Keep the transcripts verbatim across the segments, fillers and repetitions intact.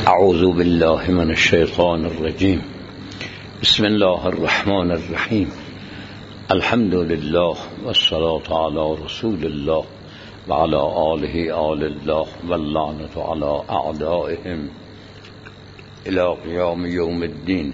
اعوذ بالله من الشیطان الرجیم. بسم الله الرحمن الرحیم. الحمد لله والصلاة علی رسول الله و علی آله آل الله واللعنة علی اعدائهم الی قیام یوم الدین.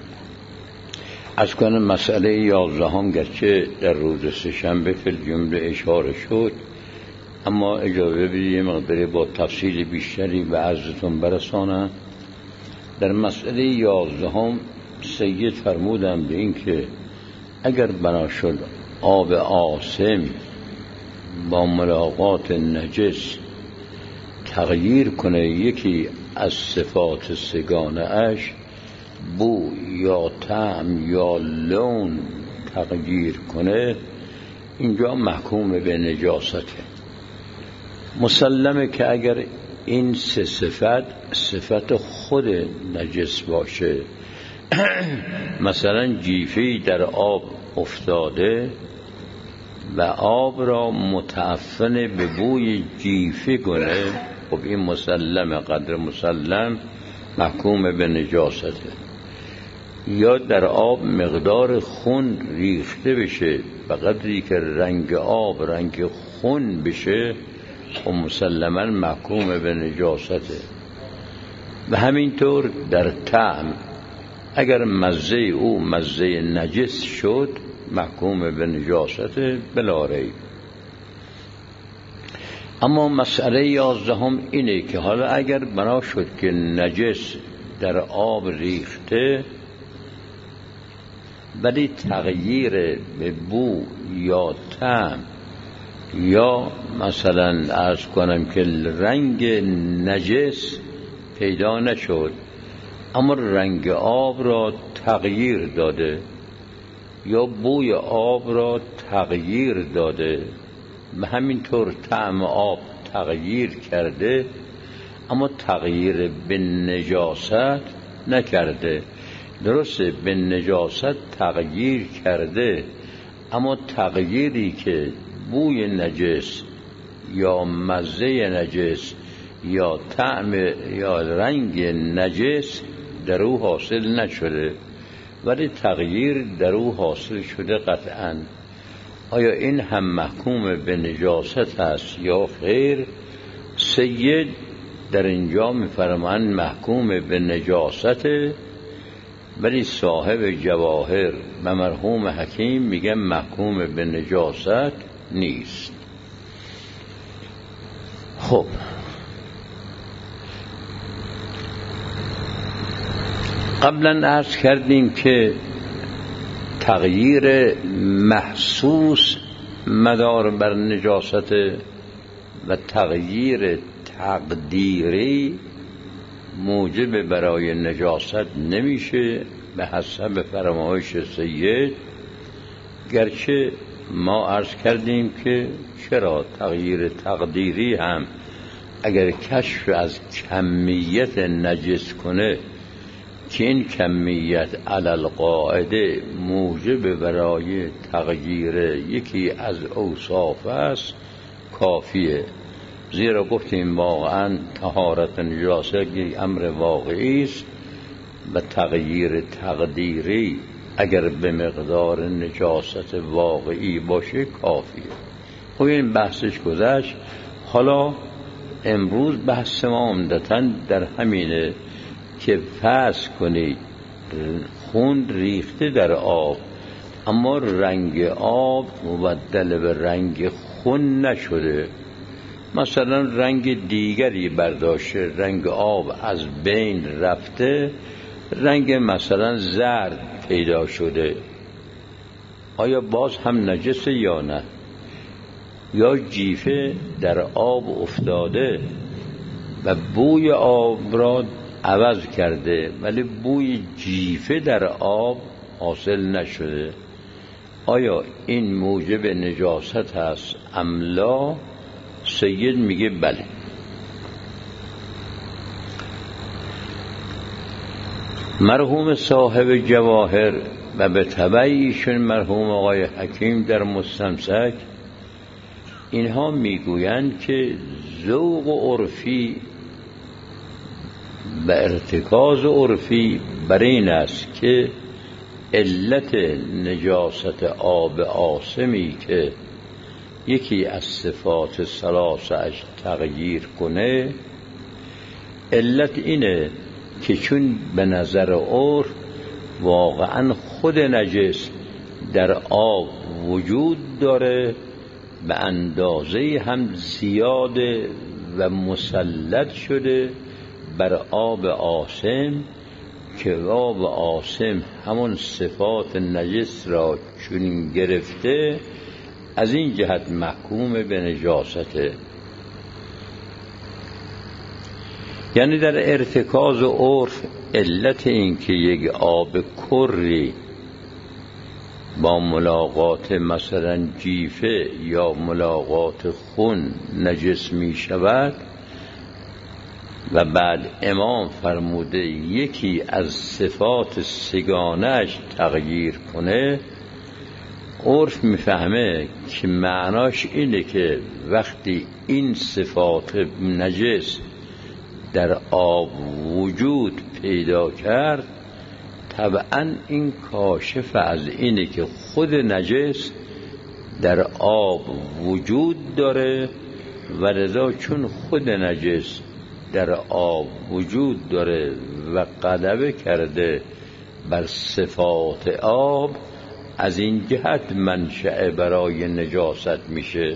از کنم مسئله یازدهم گرچه در روز سه‌شنبه فی الجمله اشاره شد، اما اجازه بدید مقداری با تفصیل بیشتری به عرضتون برسانم. در مسئله یازدهم سید فرمودند به این که اگر بنا شد آب عاصم با ملاقات نجس تغییر کنه یکی از صفات سگانه اش، بو یا طعم یا لون تغییر کنه، اینجا محکوم به نجاسته. مسلمه که اگر این سه صفت صفت خود نجس باشه، مثلا جیفه‌ای در آب افتاده و آب را متعفن به بوی جیفه کنه، خب این مسلمه، قدر مسلم محکوم به نجاسته. یا در آب مقدار خون ریخته بشه و قدری که رنگ آب رنگ خون بشه و مسلما محکوم به نجاسته. و همینطور در طعم اگر مزه او مزه نجس شد محکوم به نجاسته بلا ریب. اما مسئله یازدهم اینه که حالا اگر بنا شد که نجس در آب ریخته ولی تغییر به بو یا طعم یا مثلا عرض کنم که رنگ نجس پیدا نشد اما رنگ آب را تغییر داده یا بوی آب را تغییر داده و همینطور طعم آب تغییر کرده اما تغییر به نجاست نکرده. درسته به نجاست تغییر کرده اما تغییری که بوی نجس یا مزه نجس یا طعم یا رنگ نجس در او حاصل نشده ولی تغییر در او حاصل شده قطعاً. آیا این هم محکوم به نجاست است یا خیر؟ سید در اینجا می‌فرمایند محکوم به نجاسته، ولی صاحب جواهر و مرحوم حکیم میگن محکوم به نجاست نیست. خب قبلا عرض کردیم که تغییر محسوس مدار بر نجاست و تغییر تقدیری موجب برای نجاست نمیشه به حسب فرمایش سید. گرچه ما عرض کردیم که چرا تغییر تقدیری هم اگر کشف از کمیت نجس کنه که این کمیت علی القاعده موجب برای تغییر یکی از اوصاف است کافیه. زیرا گفتیم واقعا طهارت نجاست یک امر واقعی است و تغییر تقدیری اگر به مقدار نجاست واقعی باشه کافیه. خب این بحثش گذشت. حالا امروز بحث ما عمدتاً در همینه که فرض کنید خون ریخته در آب اما رنگ آب مبدل به رنگ خون نشده، مثلا رنگ دیگری برداشته، رنگ آب از بین رفته، رنگ مثلا زرد پیدا شده، آیا باز هم نجسه یا نه؟ یا جیفه در آب افتاده و بوی آب را عوض کرده ولی بوی جیفه در آب حاصل نشده، آیا این موجب نجاست هست ام لا؟ سید میگه بله. مرحوم صاحب جواهر و به تبعیشون مرحوم آقای حکیم در مستمسک اینها میگویند که ذوق عرفی و ارتکاز عرفی بر این است که علت نجاست آب عاصمی که یکی از صفات ثلاثه اش تغییر کنه، علت اینه که چون به نظر عرف واقعا خود نجس در آب وجود داره، به اندازه هم زیاده و مسلط شده بر آب عاصم که آب عاصم همون صفات نجس را چون گرفته، از این جهت محکوم به نجاسته. یعنی در ارتکاز عرف علت این که یک آب کری با ملاقات مثلا جیفه یا ملاقات خون نجس می شود و بعد امام فرموده یکی از صفات سگانش تغییر کنه، عرف میفهمه که معناش اینه که وقتی این صفات نجس در آب وجود پیدا کرد، طبعا این کاشف از اینه که خود نجس در آب وجود داره و لذا چون خود نجس در آب وجود داره و غلبه کرده بر صفات آب، از این جهت منشأ برای نجاست میشه.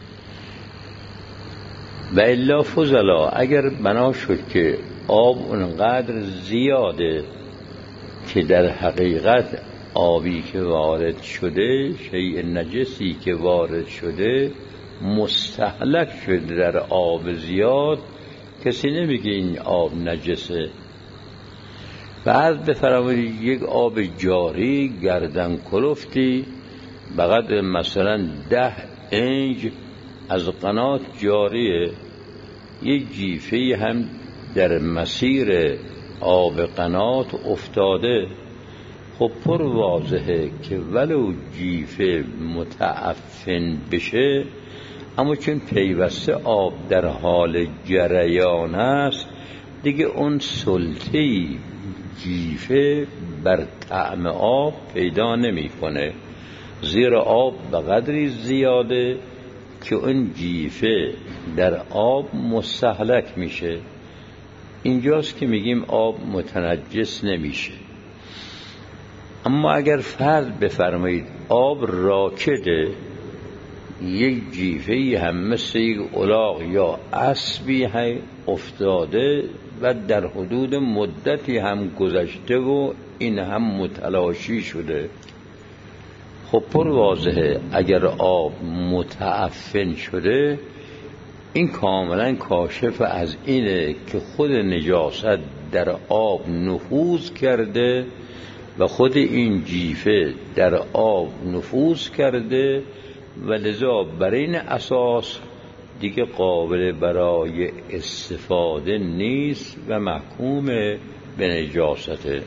و الا فضلا اگر بنا شد که آب اونقدر زیاده که در حقیقت آبی که وارد شده، شیء نجسی که وارد شده مستهلک شده در آب زیاد، کسی نمیگه این آب نجسه. بعد بفرمایید یک آب جاری گردن کلفتی بقدر مثلا ده انج از قنات جاریه، یک جیفه هم در مسیر آب قنات افتاده، خب پر واضحه که ولو جیفه متعفن بشه، اما چون پیوسته آب در حال جریان است، دیگه اون سلطه‌ای جیفه بر طعم آب پیدا نمی کنه، زیرا آب به قدری زیاده که اون جیفه در آب مستهلک میشه. اینجاست که میگیم آب متنجس نمیشه. اما اگر فرض بفرمایید آب راکده، یک جیفه‌ای هم مثل یک الاغ یا اسبی هم افتاده و در حدود مدتی هم گذشته و این هم متلاشی شده، خب پر واضحه اگر آب متعفن شده، این کاملا کاشف از اینه که خود نجاست در آب نفوذ کرده و خود این جیفه در آب نفوذ کرده و لذا بر این اساس دیگه قابل برای استفاده نیست و محکوم به نجاسته.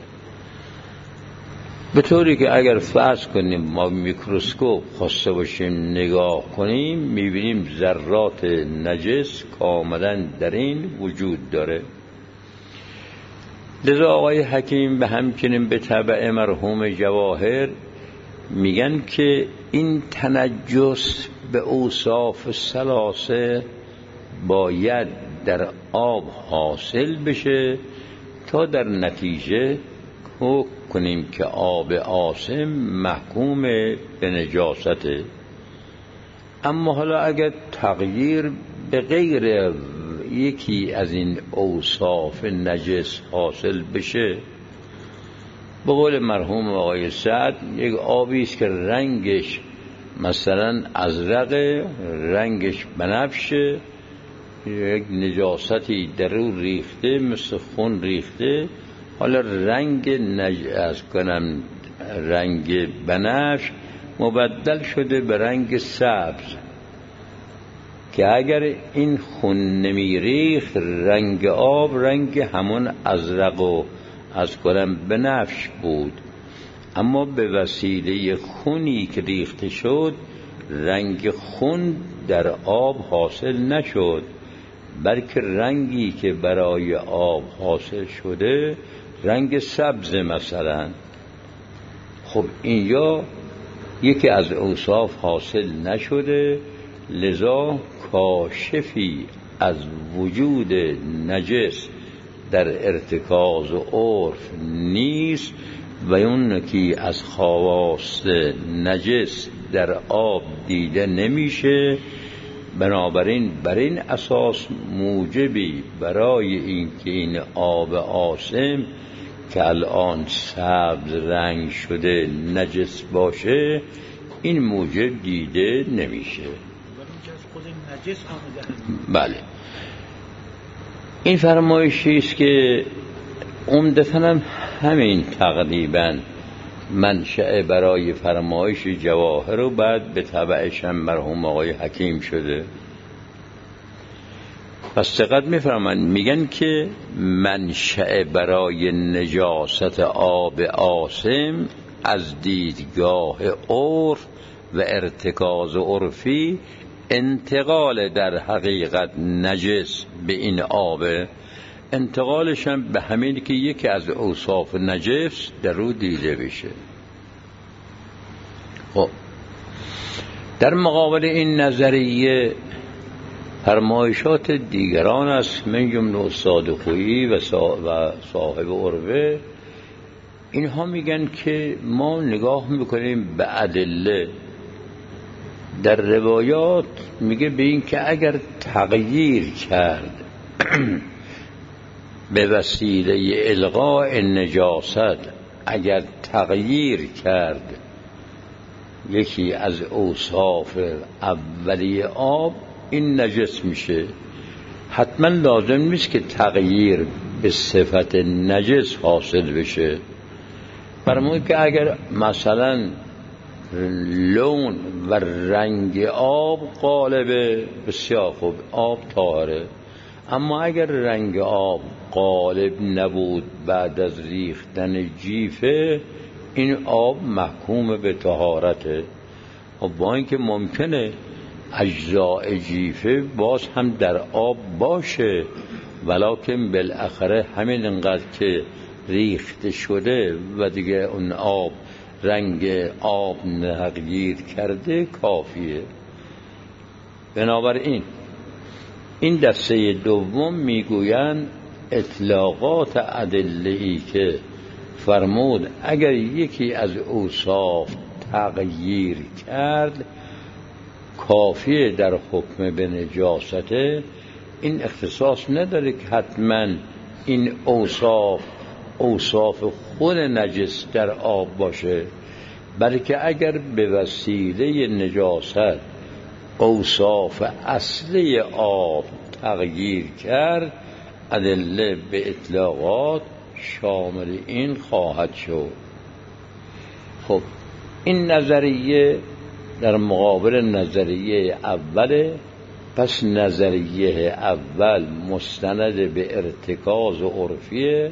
به طوری که اگر فرض کنیم ما میکروسکوپ خواسته باشیم نگاه کنیم، میبینیم ذرات نجس کاملا در این وجود داره. لذا آقای حکیم به همچنین به تبع مرحوم جواهر میگن که این تنجس به اوصاف ثلاثه باید در آب حاصل بشه تا در نتیجه حکم کنیم که آب عاصم محکوم به نجاسته. اما حالا اگر تغییر به غیر یکی از این اوصاف نجس حاصل بشه، به قول مرحوم آقای سعد یک آبی است که رنگش مثلا ازرق، رنگش بنفشه، یک نجاستی در او ریخته مثل خون ریخته، حالا رنگ نج... از کنم رنگ بنفش مبدل شده به رنگ سبز، که اگر این خون نمی ریخت رنگ آب رنگ همون ازرق و از کنم بنفش بود، اما به وسیله خونی که ریخته شد رنگ خون در آب حاصل نشد، بلکه رنگی که برای آب حاصل شده رنگ سبز مثلا. خب این یا یکی از اوصاف حاصل نشده، لذا کاشفی از وجود نجس در ارتکاز و عرف نیست و اون که از خواص نجس در آب دیده نمیشه. بنابراین بر این اساس موجبی برای این که این آب عاصم که الان سبز رنگ شده نجس باشه، این موجب دیده نمیشه. بله، این فرمایشی است که عمدتاً هم همین تقریباً منشأ برای فرمایش جواهر و بعد به تبعش هم مرحوم آقای حکیم شده. پس دقت می‌فرمایند میگن که منشأ برای نجاست آب عاصم از دیدگاه عرف و ارتکاز عرفی انتقال در حقیقت نجس به این آب، انتقالش هم به همین که یکی از اوصاف نجس در رو دیده بشه. خب در مقابل این نظریه فرمایشات دیگران است، من جمله استاد خویی و صاحب عروه. اینها میگن که ما نگاه میکنیم به ادله در روایات، میگه به این که اگر تغییر کرد به وسیله الغاء نجاست، اگر تغییر کرد یکی از اوصاف اولی آب، این نجس میشه. حتما لازم نیست که تغییر به صفت نجس حاصل بشه. فرمود که اگر مثلا لون و رنگ آب غالبه، بسیار خوب، آب طاهره. اما اگر رنگ آب غالب نبود بعد از ریختن جیفه، این آب محکوم به طهارته. و با اینکه ممکنه اجزاء جیفه باز هم در آب باشه، ولکن بالاخره همین انقدر که ریخته شده و دیگه اون آب رنگ آب تغییر کرده کافیه. بنابراین این دسته دوم میگویند اطلاقات ادله‌ای که فرمود اگر یکی از اوصاف تغییر کرد کافیه در حکم به نجاسته. این اختصاص نداره که حتما این اوصاف اوصاف خود نجس در آب باشه، بلکه اگر به وسیله نجاست اوصاف اصلی آب تغییر کرد، ادله به اطلاقات شامل این خواهد شد. خب این نظریه در مقابل نظریه اوله. پس نظریه اول مستند به ارتکاز و عرفیه،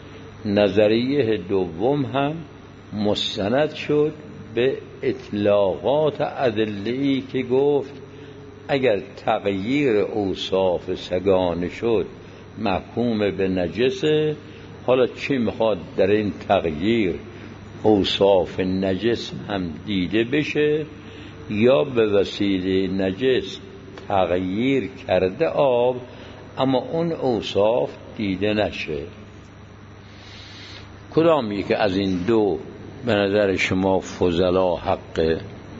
نظریه دوم هم مستند شد به اطلاقات ادله‌ای که گفت اگر تغییر اوصاف سگانه شد محکوم به نجسه. حالا چی میخواد در این تغییر اوصاف نجس هم دیده بشه یا به وسیله نجس تغییر کرده آب اما اون اوصاف دیده نشه؟ کدام یکی از این دو به نظر شما فضلا حقه؟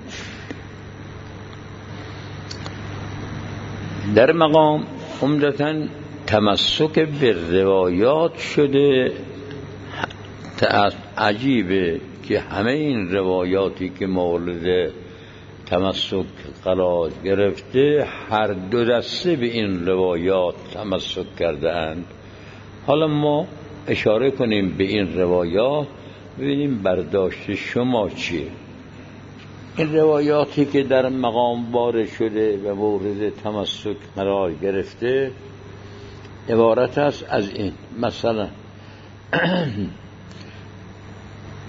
در مقام عمدتاً تمسک به روایات شده. عجیبه که همه این روایاتی که مورد تمسک قرار گرفته هر دو دسته به این روایات تمسک کرده اند. حالا ما اشاره کنیم به این روایات، ببینیم برداشت شما چیه. این روایاتی که در مقام وارد شده و مورد تمسک قرار گرفته عبارت است از این. مثلا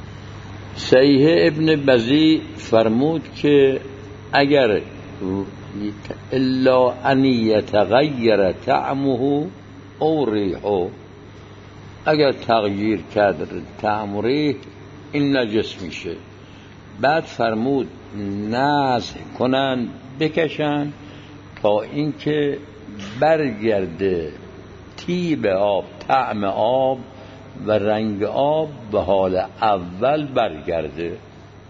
صحیح ابن بزی فرمود که اگر الا ان یتغیر طعمه او ریحه، اگر تغییر کرد طعم و ریح این نجس میشه. بعد فرمود نزع کنن بکشن تا اینکه برگرده طیب آب، طعم آب و رنگ آب به حال اول برگرده.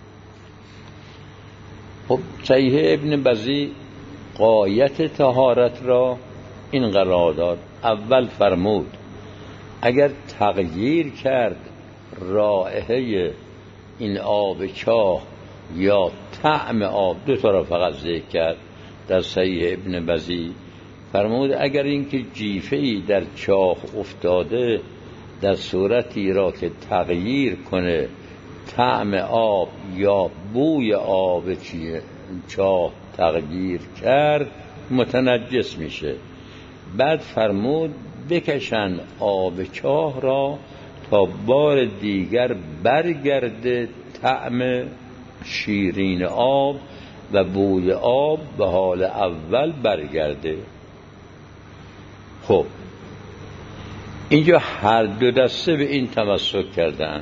خب صحیح ابن بزی غایت طهارت را این قرار داد. اول فرمود اگر تغییر کرد رائحه این آب چاه یا طعم آب، دو تا را فقط ذکر کرد در صحیح ابن بزی، فرمود اگر اینکه جیفه‌ای در چاه افتاده در صورتی را که تغییر کنه طعم آب یا بوی آب چاه تغییر کرد متنجس میشه. بعد فرمود بکشن آب چاه را تا بار دیگر برگرده طعم شیرین آب و بوی آب به حال اول برگرده. خب اینجا هر دو دسته به این تمسک کردن.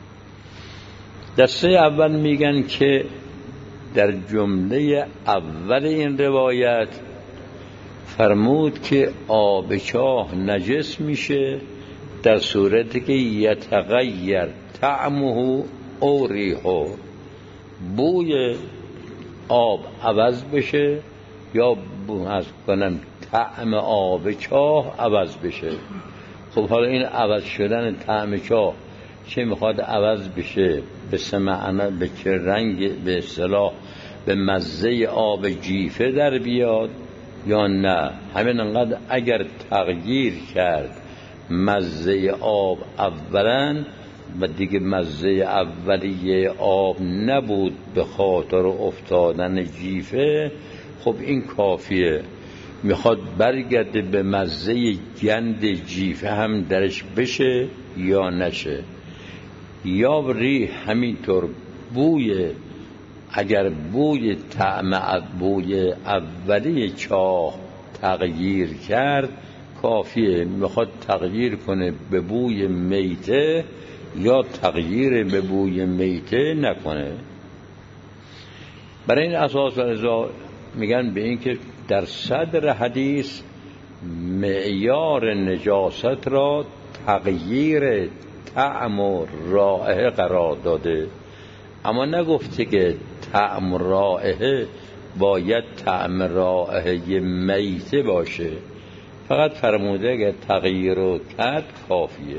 دسته اول میگن که در جمله اول این روایت فرمود که آب چاه نجس میشه در صورتی که یتغیر طعمه او ریحه، بوی آب عوض بشه یا از کنم طعم آب چاه عوض بشه. خب حالا این عوض شدن طعم چاه چه میخواد عوض بشه؟ به سه معنا، به چه رنگ، به اصطلاح به مزه آب جیفه در بیاد یا نه همین انقدر اگر تغییر کرد مزه آب اولا و دیگه مزه اولیه آب نبود به خاطر افتادن جیفه، خب این کافیه. میخواد برگرده به مزه گند جیفه هم درش بشه یا نشه، یا ریح همینطور بوی، اگر بوی طعم بوی اولی چاه تغییر کرد کافیه. میخواد تغییر کنه به بوی میته یا تغییر به بوی میته نکنه. برای این اساس ازا میگن به این که در صدر حدیث معیار نجاست را تغییر طعم و رائحه قرار داده، اما نگفته که طعم و رائحه باید طعم رائحه میته باشه، فقط فرموده که تغییر رو کرد کافیه.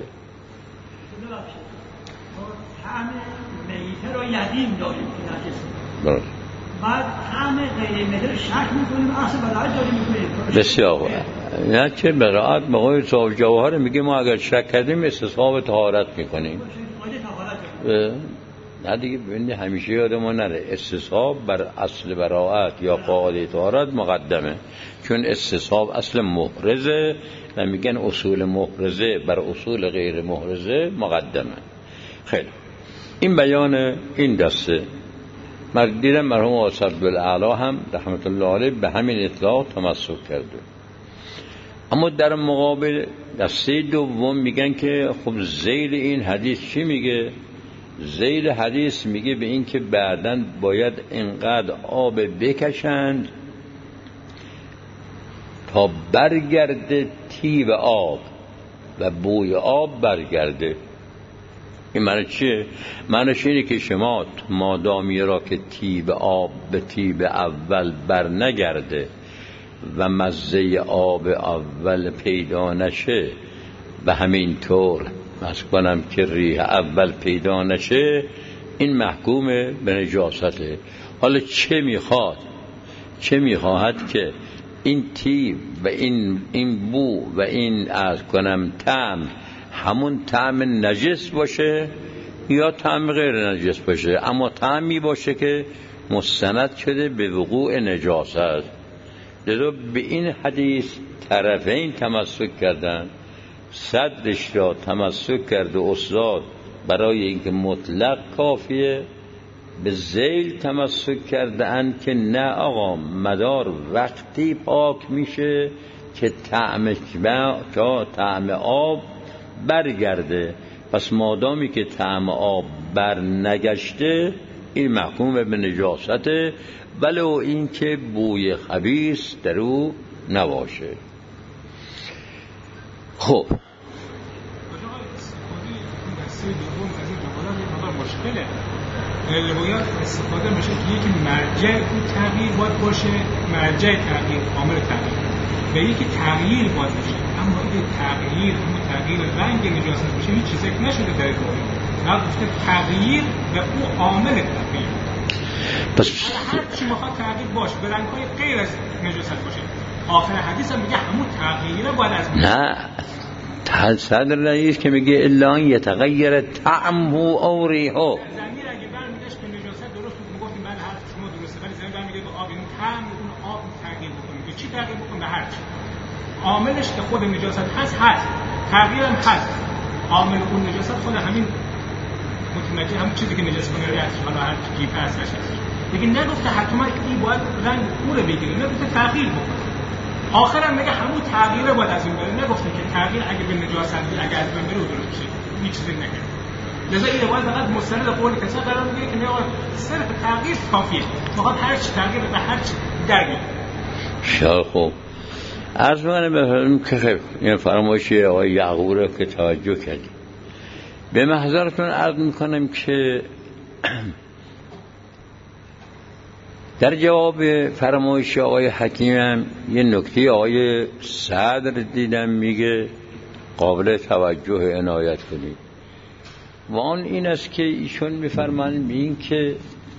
طعم میته رو یدیم داریم که نجس، درست. بعد طعم غیر میته رو شک میکنیم، اصل براعت داریم میکنیم. بسیار خوب. نه چه براعت مقای صاحب جواهر میگه ما اگر شک کردیم استصحاب طهارت میکنیم. نه دیگه ببینید همیشه یادمون نره استصحاب بر اصل براعت یا قاعده طهارت مقدمه، چون استصحاب اصل محرزه و میگن اصول محرزه بر اصول غیر محرزه مقدمه. خیلی این بیان این دسته. دیدم مرحوم آصف عبدالاعلی هم رحمت الله علیه به همین اطلاق تمسک کرده. اما در مقابل دسته دوم میگن که خب ذیل این حدیث چی میگه؟ ذیل حدیث میگه به این که بعداً باید اینقدر آب بکشند تا برگرده طیب آب و بوی آب برگرده. این معنی چیه؟ معنیش اینه که شما مادامی را که طیب آب به طیب اول بر نگرده و مزه آب اول پیدا نشه و همین طور از کنم که ریح اول پیدا نشه، این محکوم به نجاسته. حالا چه میخواد؟ چه میخواهد که این طیب و این این بو و این از کنم طعم همون طعم نجس باشه یا طعم غیر نجس باشه، اما طعمی باشه که مستند شده به وقوع نجاست. لذا به این حدیث طرفین تمسک کردن. صدرش را تمسک کرده استاد برای اینکه مطلق کافیه به ذیل تمسک کرده اند که نه آقا، مدار وقتی پاک میشه که طعم که طعم آب برگرده. پس مادامی که طعم آب بر نگشته این محکوم به نجاسته، ولو این که بوی خبیث در او نباشه. خب مشکله روایات استفاده میشه که یکی مرجع اون تغییر باید باشه، مرجع تغییر عامل تغییر، و یکی تغییر باید باشه. اما این تغییر اون تغییر رنگ نجاست میشه هیچ چیزی نشده در روایات، نه گفته تغییر و اون عامل تغییر. پس هر چی میخواد تغییر باشه به رنگ‌های غیر از نجاست باشه، آخر حدیث هم میگه همون تغییره باید از نه تحت صدر رئیس که میگه الا ان یتغیر طعمه او ریحه. زمین اگه برمیگشت به نجاست درست بود میگفتیم بله حرف شما درسته، ولی زمین برمیگه به آب، این طعم اون آب تغییر بکنه. به چی تغییر بکنه؟ هر چی عاملش که خود نجاست هست هست، تغییر هم هست. عامل اون نجاست خود همین متمجه همون چیزی که نجاست کنه ریاض حالا هر چی کیف هست هست. دیگه نگفته حتما این باید رنگ اون رو بگیره، نگفته تغییر بکنه. آخرم میگه همون تغییره باید از این بره، نگفته که تغییر اگه به نجاست اگه از بین بره درست بشه، هیچ چیزی نگه. لذا این روایت فقط مستند قول کسی قرار میگیره که میگه صرف تغییر کافیه، فقط هر چی تغییر به هر چی درگیر. بسیار خوب. عرض می‌کنم بفرمایید که خب این فرمایشی آقای یعقوب رو که توجه کردیم. به محضرتون عرض میکنم که در جواب فرمایش آقای حکیمم یه نکته آقای صدر دیدم میگه قابل توجه عنایت کنید، و آن این است که ایشون میفرمایند این که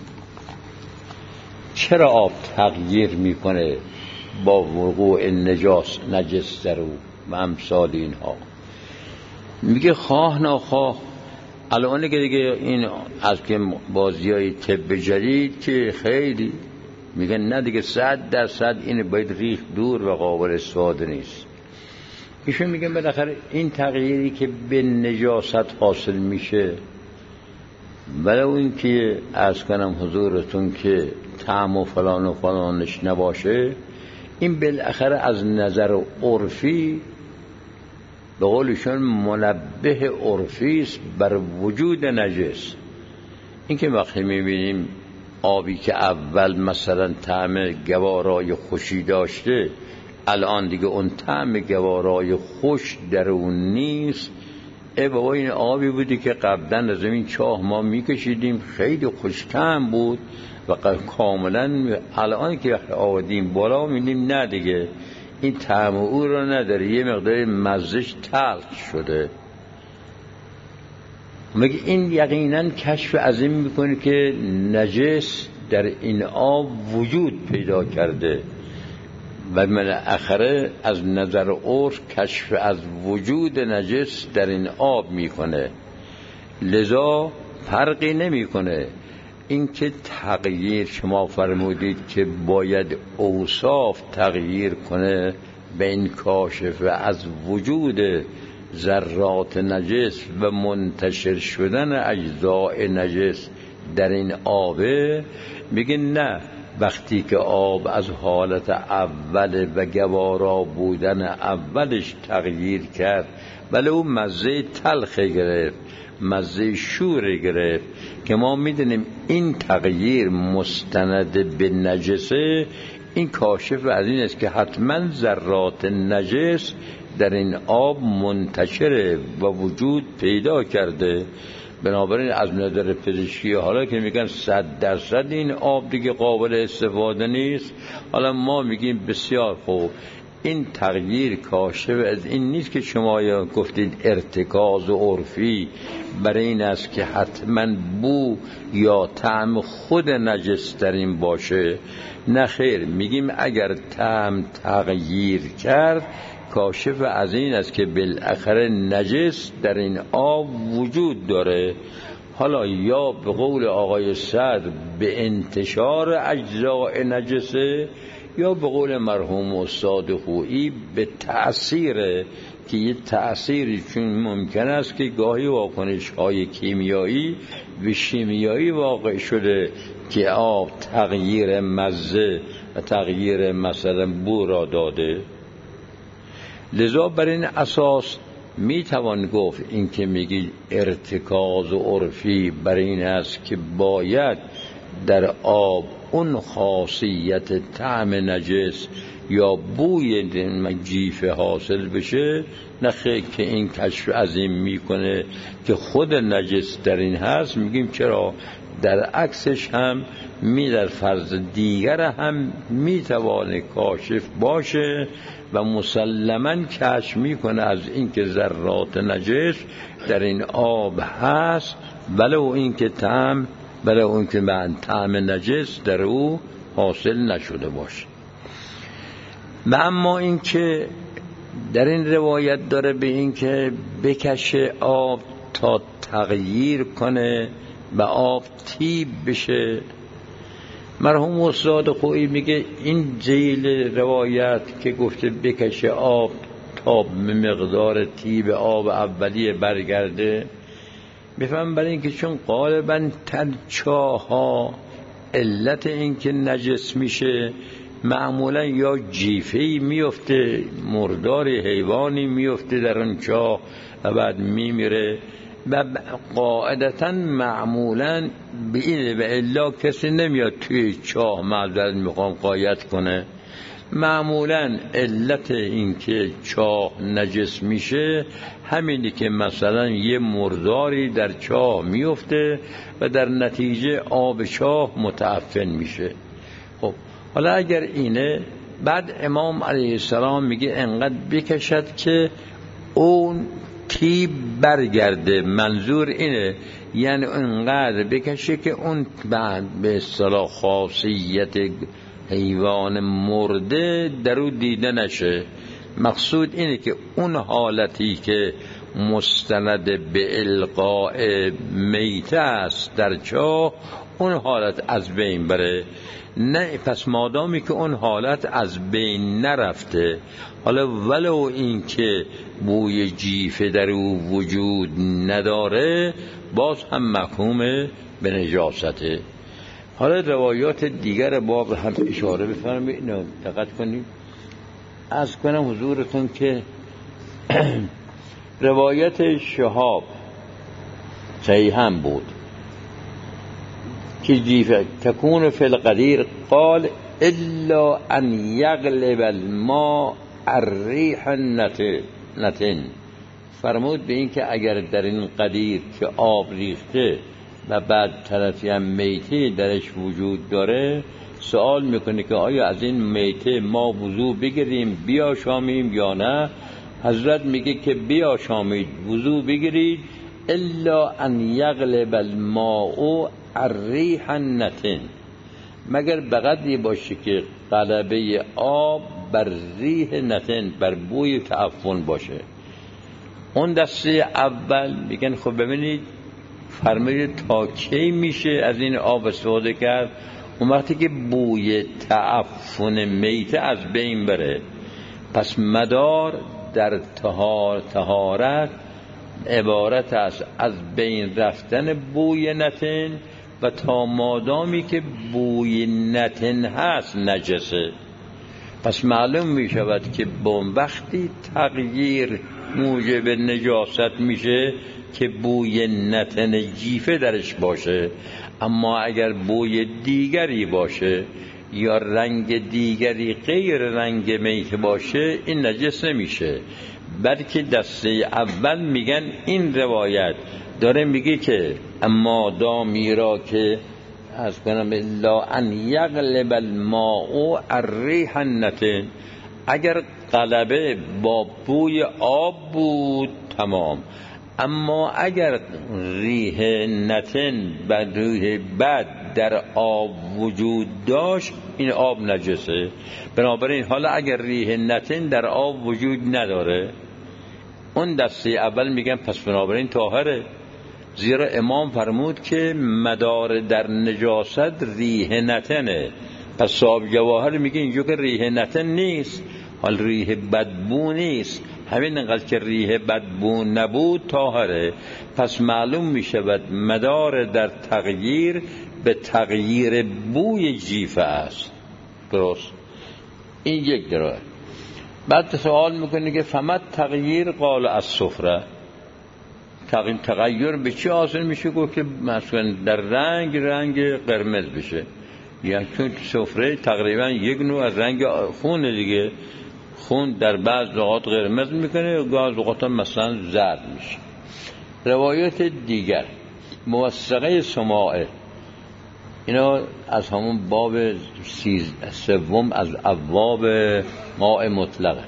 چرا آب تغییر میکنه با وقوع نجاس نجس در او و امثال اینها. میگه خواه ناخواه الان که دیگه این از که بازیای طب جدید که خیلی میگن نه دیگه صد درصد این باید ریخت دور و قابل استفاده نیست. ایشون میگن بالاخره این تغییری که به نجاست حاصل میشه ولو این که عرض کنم حضورتون که طعم و فلان و فلانش نباشه، این بالاخره از نظر عرفی به قولشون منبه عرفی است بر وجود نجس. این که وقتی میبینیم آبی که اول مثلا طعم گوارای خوشی داشته الان دیگه اون طعم گوارای خوش در اون نیست، ای بابا این آبی بودی که قبلا از این چاه ما میکشیدیم خیلی خوش طعم بود و کاملا الان که آوردیم بالا میبینیم نه دیگه این طعم او رو نداره، یه مقدار مزهش تلخ شده. مگه این یقینا کشف عظیم میکنه که نجس در این آب وجود پیدا کرده و من اخره از نظر عرف کشف از وجود نجس در این آب میکنه. لذا فرقی نمیکنه این که تغییر شما فرمودید که باید اوصاف تغییر کنه به این کاشف از وجود ذرات نجس و منتشر شدن اجزاء نجس در این آبه. میگه نه، وقتی که آب از حالت اول و گوارا بودن اولش تغییر کرد ولی اون مزه تلخ گرفت، مزه شور گرفت که ما میدونیم این تغییر مستند به نجسه، این کاشف از این است که حتما ذرات نجس در این آب منتشره و وجود پیدا کرده. بنابراین از نظر پزشکی حالا که میگن صد درصد این آب دیگه قابل استفاده نیست، حالا ما میگیم بسیار خوب این تغییر کاشف از این نیست که شما یا گفتید ارتکاز و عرفی برای این است که حتما بو یا طعم خود نجس در این باشه. نه خیر، میگیم اگر طعم تغییر کرد کاشف از این است که بالاخره نجس در این آب وجود داره. حالا یا به قول آقای صدر به انتشار اجزاء نجسه، یا به قول مرحوم استاد خویی به تأثیر که یه تأثیری چون ممکن است که گاهی واکنش های کیمیایی و شیمیایی واقع شده که آب تغییر مزه و تغییر مثلا بو را داده. لذا بر این اساس می توان گفت این که میگی ارتکاز و عرفی بر این است که باید در آب اون خاصیت طعم نجس یا بوی جیفه حاصل بشه، نخه که این کشف عظیم میکنه که خود نجس در این هست. میگیم چرا در عکسش هم می در فرض دیگر هم میتوانه کاشف باشه و مسلماً کشف میکنه از اینکه ذرات نجس در این آب هست، ولو اینکه طعم ولو اینکه من طعم نجس در او حاصل نشده باشه. و اما اینکه در این روایت داره به اینکه بکشه آب تا تغییر کنه و آب تیب بشه. مرحوم استاد خویی میگه این ذیل روایت که گفته بکشه آب تا به مقدار تیب آب اولیه برگرده، میفهم برای اینکه چون غالبا ترچاها علت اینکه نجس میشه معمولا یا جیفه‌ای میفته، مردار حیوانی میفته در اون چاه و بعد میمیره و قاعدتا معمولا به این و الا کسی نمیاد توی چاه معذرت میخوام قایت کنه. معمولا علت اینکه چاه نجس میشه همینی که مثلا یه مرداری در چاه میفته و در نتیجه آب چاه متعفن میشه. خب حالا اگر اینه، بعد امام علیه السلام میگه انقدر بکشد که اون تیب برگرده. منظور اینه یعنی انقدر بکشه که اون بعد به اصطلاح خاصیت حیوان مرده در او دیده نشه. مقصود اینه که اون حالتی که مستند به القاء میته است در چاه اون حالت از بین بره. نه پس مادامی که اون حالت از بین نرفته، حالا ولو این که بوی جیفه در او وجود نداره، باز هم محکوم به نجاسته. حالا روایات دیگر باب هم اشاره بفرمایید، اینو دقت کنید. از کنم حضورتون که روایت شهاب صحیح هم بود که جیفه تکون فی القدیر قال الا ان یغلب الماء الریح نتن. فرمود به این که اگر در این قدیر که آب ریخته و بعد طرفی هم میته درش وجود داره، سوال میکنه که آیا از این میته ما وضو بگیریم بیاشامیم یا نه؟ حضرت میگه که بیاشامید، وضو بگیرید، الا ان یغلب الماء الریح نتن، مگر بقدری باشه که غلبه آب بر ریح نتن، بر بوی تعفن باشه. اون دسته اول میگن خب ببینید فرمایید تا کی میشه از این آب استفاده کرد؟ اون وقتی که بوی تعفن میته از بین بره. پس مدار در طهار طهارت عبارت است از بین رفتن بوی نتن و تا مادامی که بوی نتن هست نجسه. پس معلوم می شود که با وقتی تغییر موجب نجاست میشه که بوی نتن جیفه درش باشه. اما اگر بوی دیگری باشه یا رنگ دیگری غیر رنگ میته باشه این نجس نمیشه. بلکه دسته اول میگن این روایت داره میگه که اما دامی را که از کنم الا ان یغلب الماء الریح نتن، اگر غلبه با بوی آب بود تمام، اما اگر ریح نتن و ریح بد در آب وجود داشت این آب نجسه. بنابراین حالا اگر ریح نتن در آب وجود نداره اون دسته اول میگن پس بنابراین طاهره، زیرا امام فرمود که مدار در نجاست ریح نتنه. پس صاحب جواهر میگه اینجا که ریح نتن نیست، حال ریح بدبو نیست، همین انقدر که ریح بدبو نبود طاهره. پس معلوم می شود مدار در تغییر به تغییر بوی جیفه است. درست؟ این یک دراه. بعد سوال میکنه که فمت تغییر قال از سفره، تغییر تغییر به چی حاصل میشه؟ گفت که مثلا در رنگ رنگ قرمز بشه، یعنی چون سفره تقریبا یک نوع از رنگ خون دیگه، خون در بعض اوقات قرمز میکنه و بعض اوقات مثلا زرد میشه. روایت دیگر موثقه سماعه، اینا از همون باب سوم از ابواب ماء مطلقه.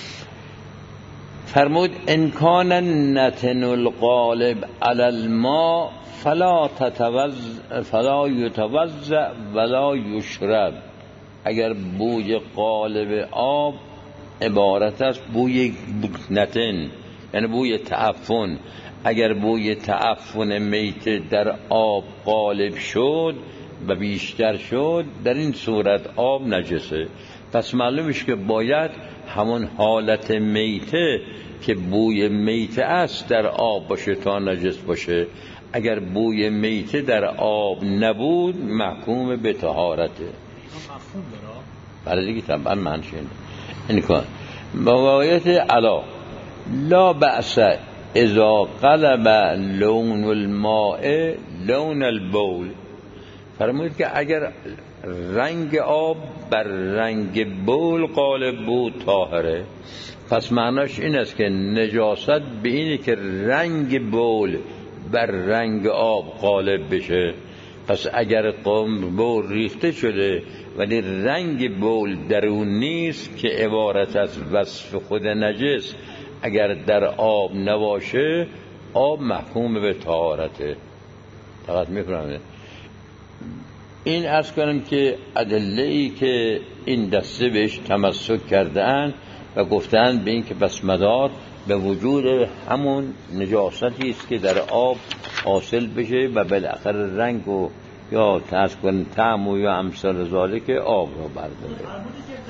فرمود ان کان نتن القالب علی الماء فلا تتوضا فلا یتوضا ولا یشرب. اگر بوی قالب آب عبارت است بوی نتن، یعنی بوی تعفن، اگر بوی تعفن میت در آب غالب شد و بیشتر شد، در این صورت آب نجسه. پس معلومش که باید همون حالت میته که بوی میته است در آب باشه تا نجس باشه. اگر بوی میته در آب نبود محکوم به طهارته. برای دیگه طبعا من شنید این کن روایت علا لا بأس اذا قلب لون الماء لون البول. فرمود که اگر رنگ آب بر رنگ بول غالب بود طاهره. پس معناش این است که نجاست به اینه که رنگ بول بر رنگ آب غالب بشه. پس اگر قم بول ریخته شده ولی رنگ بول در اون نیست که عبارت از وصف خود نجس، اگر در آب نباشه آب محکوم به طهارته. دقت میکنم این عرض کنم که ادله‌ای که این دسته بهش تمسک کردن و گفتن به این که بس مدار به وجود همون نجاستی است که در آب حاصل بشه و بالاخره رنگ و یا ترس کن طعم و یا امثال ذالک آب رو برداره.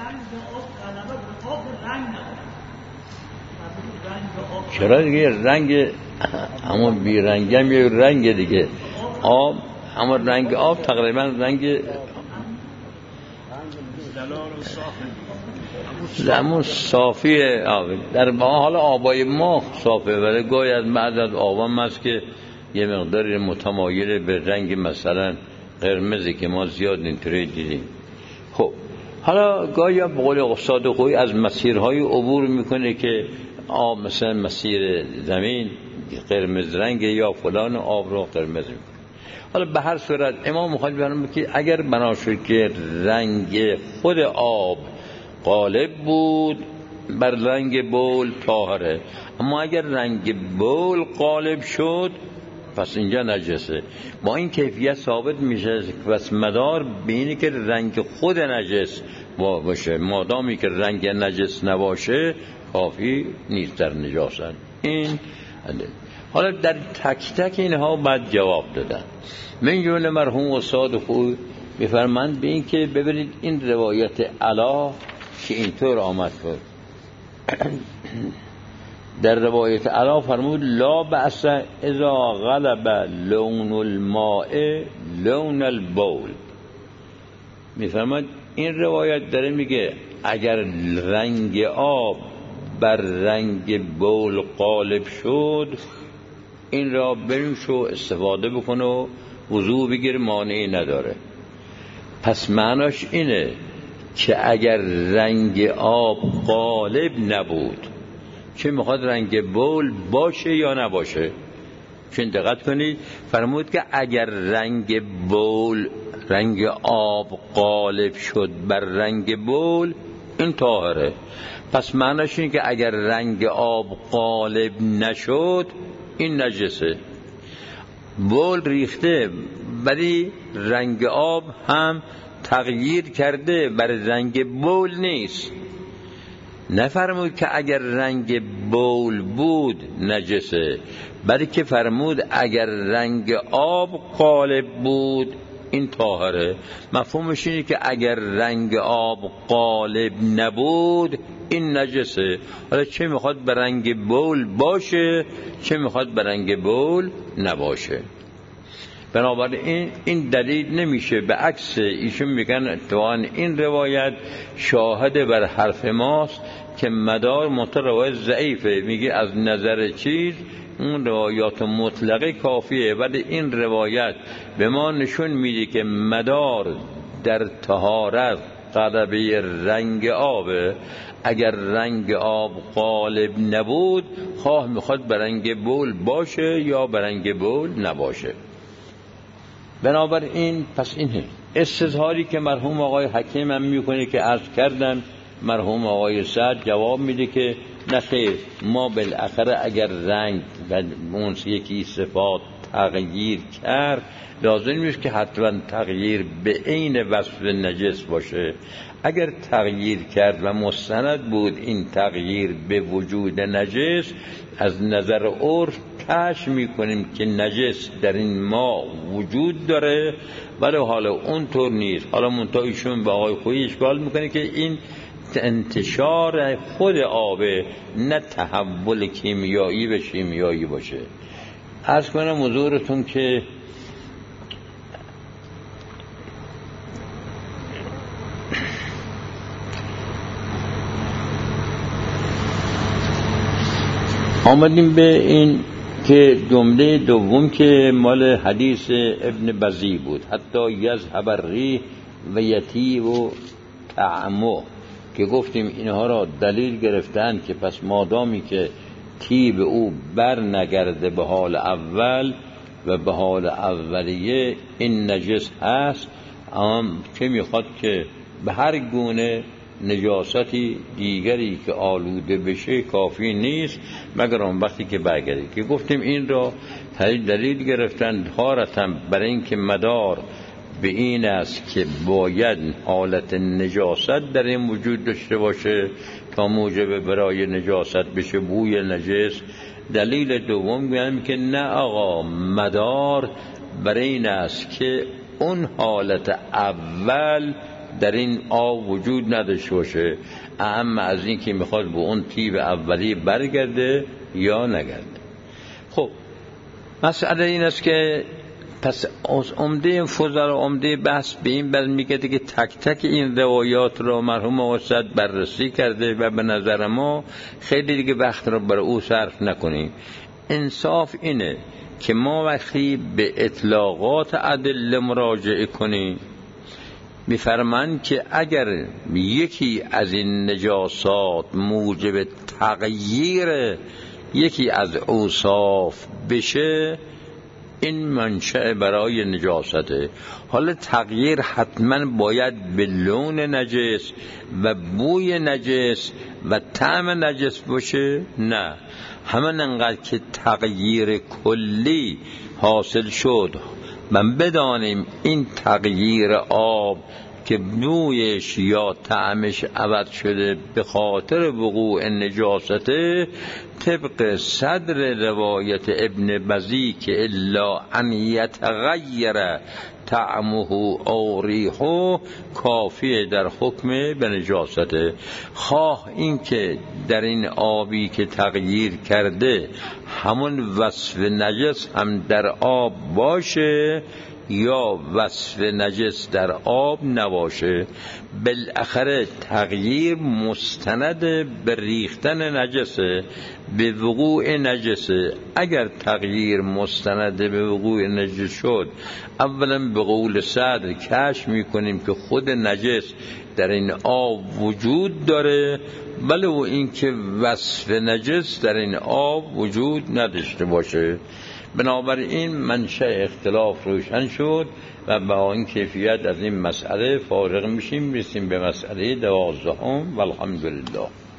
چرا دیگه رنگ همون بی رنگی هم یه رنگ دیگه آب، همون رنگ آب تقریبا رنگ زمون صافیه آب. در حال آبای ما صافه ولی گاهی از بعد از آبام هست که یه مقدار متمایل به رنگ مثلا قرمزی که ما زیاد اینطوری دیدیم. خب حالا گاهی به قول استاد خویی از مسیرهای عبور میکنه که آب مثلا مسیر زمین قرمز رنگ یا فلان آب رو قرمز میکنه. حالا به هر صورت امام مخالف بیانم که اگر بنا شد که رنگ خود آب غالب بود بر رنگ بول طاهره، اما اگر رنگ بول غالب شد پس اینجا نجسه. با این کیفیت ثابت میشه پس مدار به اینه که رنگ خود نجس باشه، مادامی که رنگ نجس نباشه کافی نیست در نجاست. این حالا در تک تک اینها بعد جواب دادن. من جمله مرحوم استاد خوی میفرمند به این که ببینید این روایت علا که اینطور آمد بود در روایت علا فرمود لا بأس اذا غلب لون الماء لون البول. میفرماد این روایت داره میگه اگر رنگ آب بر رنگ بول غالب شد این را بنوشو استفاده بکنه و وضو بگیر، مانعی نداره. پس معناش اینه که اگر رنگ آب غالب نبود چه میخواد رنگ بول باشه یا نباشه. چون دقت کنید فرمود که اگر رنگ بول رنگ آب غالب شد بر رنگ بول این طاهره. پس معناش اینه که اگر رنگ آب غالب نشد این نجسه. بول ریخته ولی رنگ آب هم تغییر کرده بر رنگ بول نیست. نفرمود که اگر رنگ بول بود نجسه، بلکه فرمود اگر رنگ آب غالب بود این طاهره. مفهومش اینه که اگر رنگ آب غالب نبود این نجسه. حالا چه میخواد به رنگ بول باشه چه میخواد به رنگ بول نباشه. بنابراین این دلیل نمیشه. به عکس ایشون میگن اتفاقاً این روایت شاهد بر حرف ماست که مدار منتها روایت ضعیفه. میگه از نظر چیز اون روایات مطلقه کافیه، ولی این روایت به ما نشون میده که مدار در طهارت غلبه رنگ آبه. اگر رنگ آب غالب نبود خواه میخواد به رنگ بول باشه یا به رنگ بول نباشه. بنابراین پس اینه استظهاری که مرحوم آقای حکیم هم میکنه که عرض کردم. مرحوم آقای سعد جواب میده که نخیر، ما بالاخره اگر رنگ و اون یکی صفات تغییر کرد لازم نیست که حتما تغییر به عین وصف نجس باشه. اگر تغییر کرد و مستند بود این تغییر به وجود نجس، از نظر عرف کشف میکنیم که نجس در این ما وجود داره، ولی حالا اونطور نیست. حالا منتها ایشون به آقای خویی اشکال میکنه که این انتشار خود آبه، نه تحول کیمیایی به شیمیایی باشه. عرض کنم حضورتون که آمدیم به این که جمله دوم که مال حدیث ابن بزی بود، حتی یذهب الریح و یطیب و طعمه، که گفتیم اینها را دلیل گرفتن که پس مادامی که طیب او بر نگرده به حال اول و به حال اولیه این نجس هست. اما که میخواد که به هر گونه نجاستی دیگری که آلوده بشه کافی نیست مگر اون وقتی که برگرده، که گفتیم این را دلیل گرفتن حارتم برای اینکه مدار به این است که باید حالت نجاست در این وجود داشته باشه تا موجب برای نجاست بشه بوی نجس. دلیل دوم میگم که نه آقا، مدار برای این است که اون حالت اول در این آب وجود نداشته باشه، اما از این که میخواد به اون طیب اولی برگرده یا نگرده. خب مسئله این است که پس عمده فضل و عمده بحث به این برمیگرده که تک تک این روایات را مرحوم استاد بررسی کرده و به نظر ما خیلی دیگه وقت را برای او صرف نکنیم. انصاف اینه که ما وقتی به اطلاقات ادله مراجعه کنیم می‌فرمایند که اگر یکی از این نجاسات موجب تغییر یکی از اوصاف بشه این منشأ برای نجاسته. حالا تغییر حتما باید به لون نجس و بوی نجس و طعم نجس باشه؟ نه، همان انقدر که تغییر کلی حاصل شد من بدانیم این تغییر آب که بویش یا طعمش عوض شده به خاطر وقوع نجاسته، طبق صدر روایت ابن بزی که الا ان یتغیر طعمه او ریحه کافیه در حکم به نجاسته. خواه این که در این آبی که تغییر کرده همون وصف نجس هم در آب باشه یا وصف نجس در آب نباشه، بالاخره تغییر مستند به ریختن نجسه، به وقوع نجسه. اگر تغییر مستند به وقوع نجس شد، اولا به قول صدر کشف میکنیم که خود نجس در این آب وجود داره، بله و این که وصف نجس در این آب وجود نداشته باشه. بنابراین منشأ اختلاف روشن شد و با این کیفیت از این مسئله فارغ میشیم، رسیم به مسئله دوازدهم و الحمدلله.